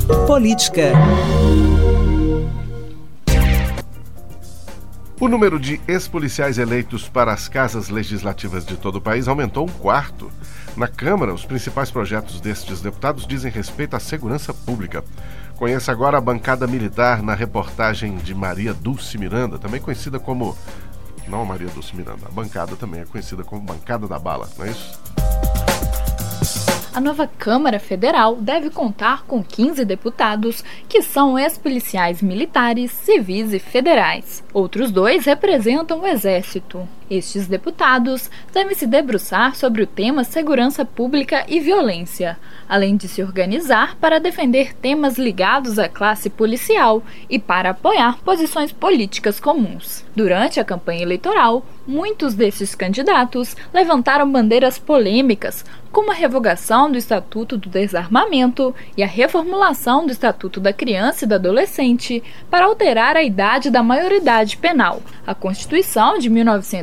Política. O número de ex-policiais eleitos para as casas legislativas de todo o país aumentou 1/4. Na Câmara, os principais projetos destes deputados dizem respeito à segurança pública. Conheça agora a bancada militar na reportagem de Maria Dulce Miranda, também conhecida como... Não Maria Dulce Miranda, a bancada também é conhecida como Bancada da Bala, não é isso? A nova Câmara Federal deve contar com 15 deputados, que são ex-policiais militares, civis e federais. Outros 2 representam o Exército. Estes deputados devem se debruçar sobre o tema segurança pública e violência, além de se organizar para defender temas ligados à classe policial e para apoiar posições políticas comuns. Durante a campanha eleitoral, muitos desses candidatos levantaram bandeiras polêmicas, como a revogação do Estatuto do Desarmamento e a reformulação do Estatuto da Criança e do Adolescente para alterar a idade da maioridade penal. A Constituição de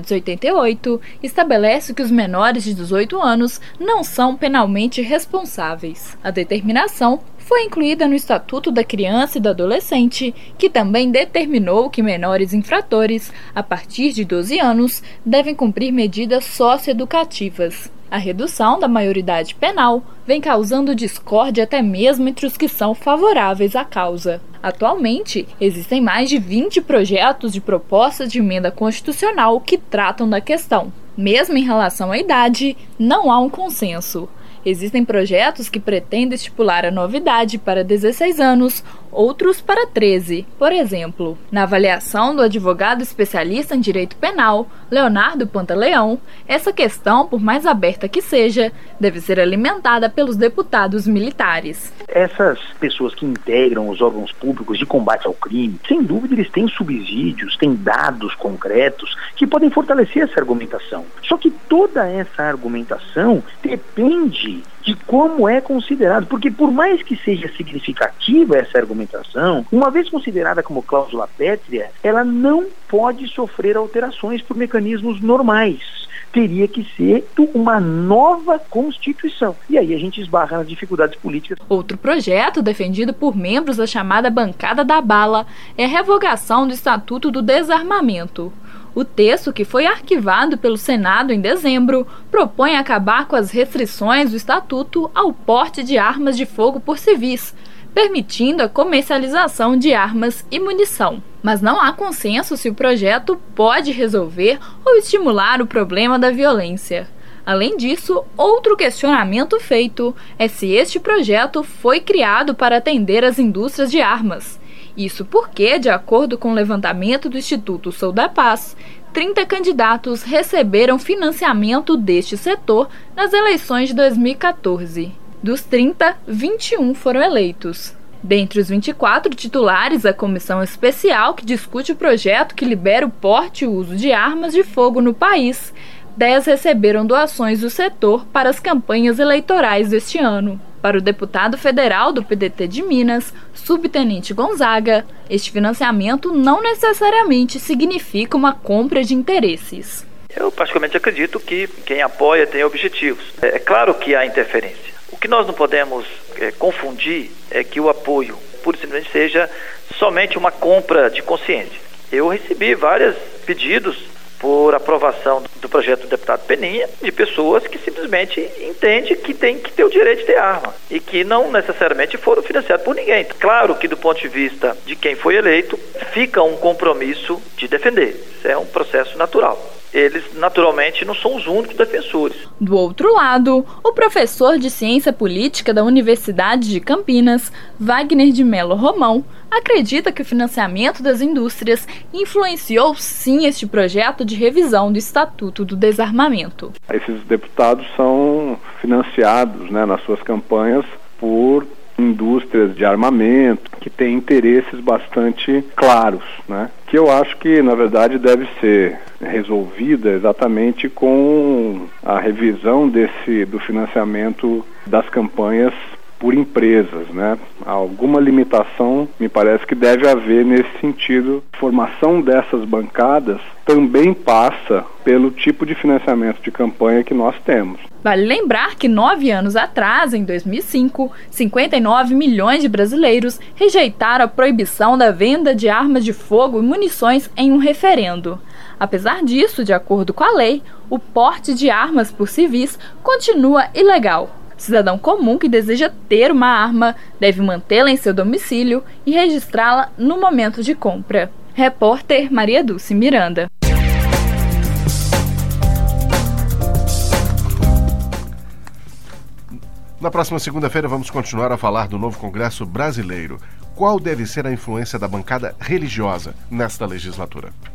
1988 estabelece que os menores de 18 anos não são penalmente responsáveis. A determinação foi incluída no Estatuto da Criança e do Adolescente, que também determinou que menores infratores, a partir de 12 anos, devem cumprir medidas socioeducativas. A redução da maioridade penal vem causando discórdia até mesmo entre os que são favoráveis à causa. Atualmente, existem mais de 20 projetos de propostas de emenda constitucional que tratam da questão. Mesmo em relação à idade, não há um consenso. Existem projetos que pretendem estipular a nova idade para 16 anos, outros para 13. Por exemplo, na avaliação do advogado especialista em direito penal, Leonardo Pantaleão, essa questão, por mais aberta que seja, deve ser alimentada pelos deputados militares. Essas pessoas que integram os órgãos públicos de combate ao crime, sem dúvida eles têm subsídios, têm dados concretos que podem fortalecer essa argumentação. Só que toda essa argumentação depende de como é considerado, porque por mais que seja significativa essa argumentação, uma vez considerada como cláusula pétrea, ela não pode sofrer alterações por mecanismos normais. Teria que ser uma nova Constituição. E aí a gente esbarra nas dificuldades políticas. Outro projeto defendido por membros da chamada Bancada da Bala é a revogação do Estatuto do Desarmamento. O texto, que foi arquivado pelo Senado em dezembro, propõe acabar com as restrições do Estatuto ao porte de armas de fogo por civis, permitindo a comercialização de armas e munição. Mas não há consenso se o projeto pode resolver ou estimular o problema da violência. Além disso, outro questionamento feito é se este projeto foi criado para atender as indústrias de armas. Isso porque, de acordo com o levantamento do Instituto Sou da Paz, 30 candidatos receberam financiamento deste setor nas eleições de 2014. Dos 30, 21 foram eleitos. Dentre os 24 titulares da comissão especial que discute o projeto que libera o porte e o uso de armas de fogo no país, 10 receberam doações do setor para as campanhas eleitorais deste ano. Para o deputado federal do PDT de Minas, subtenente Gonzaga, este financiamento não necessariamente significa uma compra de interesses. Eu particularmente acredito que quem apoia tem objetivos. É claro que há interferência. O que nós não podemos confundir é que o apoio, pura e simplesmente, seja somente uma compra de consciência. Eu recebi vários pedidos por aprovação do projeto do deputado Peninha, de pessoas que simplesmente entendem que tem que ter o direito de ter arma e que não necessariamente foram financiados por ninguém. Claro que do ponto de vista de quem foi eleito, fica um compromisso de defender. Isso é um processo natural. Eles, naturalmente, não são os únicos defensores. Do outro lado, o professor de Ciência Política da Universidade de Campinas, Wagner de Mello Romão, acredita que o financiamento das indústrias influenciou sim este projeto de revisão do Estatuto do Desarmamento. Esses deputados são financiados, nas suas campanhas por indústrias de armamento que têm interesses bastante claros, que eu acho que, na verdade, deve ser resolvida exatamente com a revisão do financiamento das campanhas por empresas, né? Alguma limitação me parece que deve haver nesse sentido. A formação dessas bancadas também passa pelo tipo de financiamento de campanha que nós temos. Vale lembrar que 9 anos atrás, em 2005, 59 milhões de brasileiros rejeitaram a proibição da venda de armas de fogo e munições em um referendo. Apesar disso, de acordo com a lei, o porte de armas por civis continua ilegal. O cidadão comum que deseja ter uma arma deve mantê-la em seu domicílio e registrá-la no momento de compra. Repórter Maria Dulce Miranda. Na próxima segunda-feira vamos continuar a falar do novo Congresso Brasileiro. Qual deve ser a influência da bancada religiosa nesta legislatura?